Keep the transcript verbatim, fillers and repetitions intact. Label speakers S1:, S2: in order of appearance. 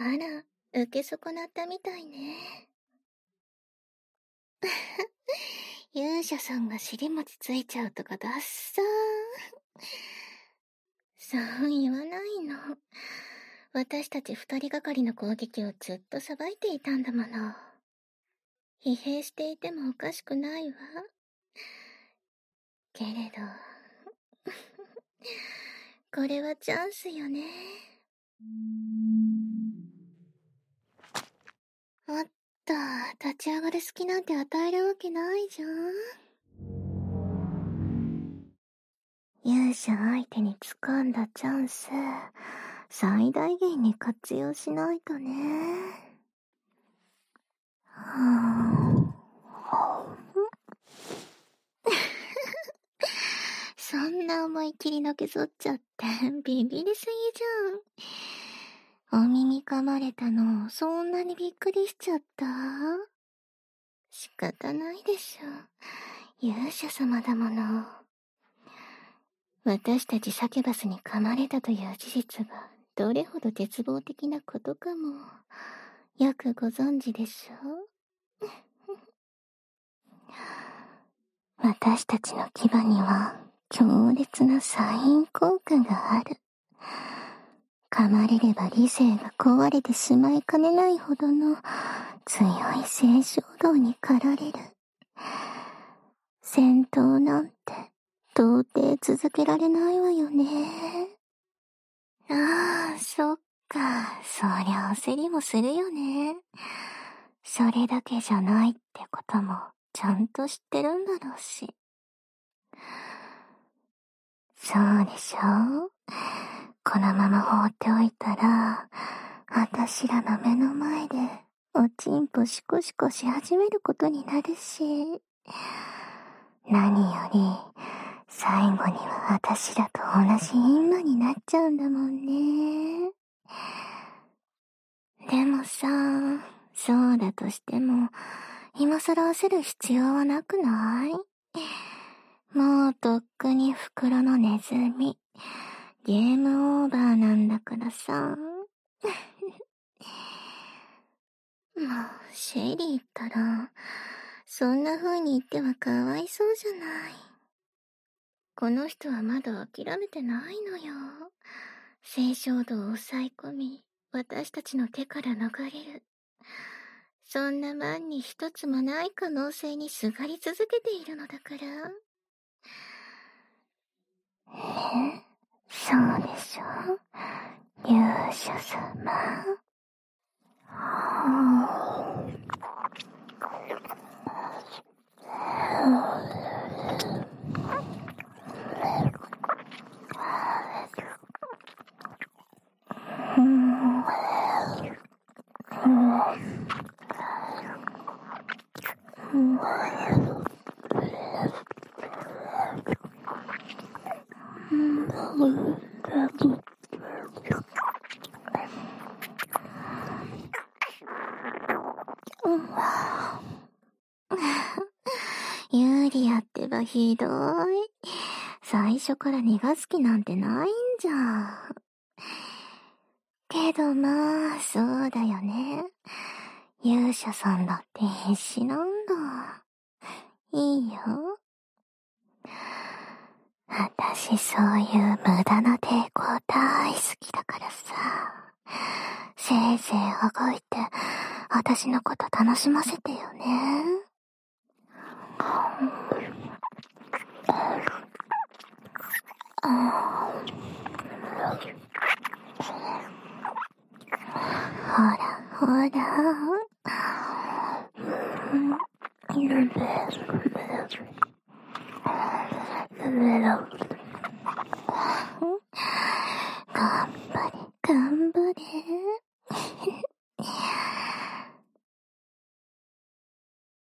S1: あら、受け損なったみたいね。勇者さんが尻餅ついちゃうとかダッサー。そう言わないの。私たち二人がかりの攻撃をずっとさばいていたんだもの。疲弊していてもおかしくないわ。けれどこれはチャンスよね。おっと、立ち上がる隙なんて与えるわけないじゃん。勇者相手に掴んだチャンス、最大限に活用しないとね。そんな思い切りのけぞっちゃってビビりすぎじゃん。お耳噛まれたのそんなにびっくりしちゃった？仕方ないでしょ。勇者様だもの。私たちサキュバスに噛まれたという事実がどれほど絶望的なことかもよくご存知でしょ。私たちの牙には強烈なサイン効果がある。噛まれれば理性が壊れてしまいかねないほどの強い性衝動に駆られる。戦闘なんて到底続けられないわよね。ああ、そっか。そりゃ焦りもするよね。それだけじゃないってこともちゃんと知ってるんだろうし。そうでしょ？このまま放っておいたら、あたしらの目の前でおちんぽシコシコし始めることになるし、何より最後にはあたしらと同じ因果になっちゃうんだもんね。でもさ、そうだとしても今更焦る必要はなくない？もうとっくに袋のネズミ、ゲームオーバーなんだからさ。もうシェリーったらそんな風に言ってはかわいそうじゃない。この人はまだ諦めてないのよ。性衝動を抑え込み、私たちの手から逃れる。そんな万に一つもない可能性にすがり続けているのだから。え、そうでしょ、勇者様。ユーリアってばひどい。最初から逃がす気なんてないんじゃん。けどまあ、そうだよね。勇者さんだって必死なんだ。いいよ。あたしそういう無駄な抵抗大好きだからさ。せいぜい動いて、あたしのこと楽しませてよね。ほらほら。頑張れ頑張れ。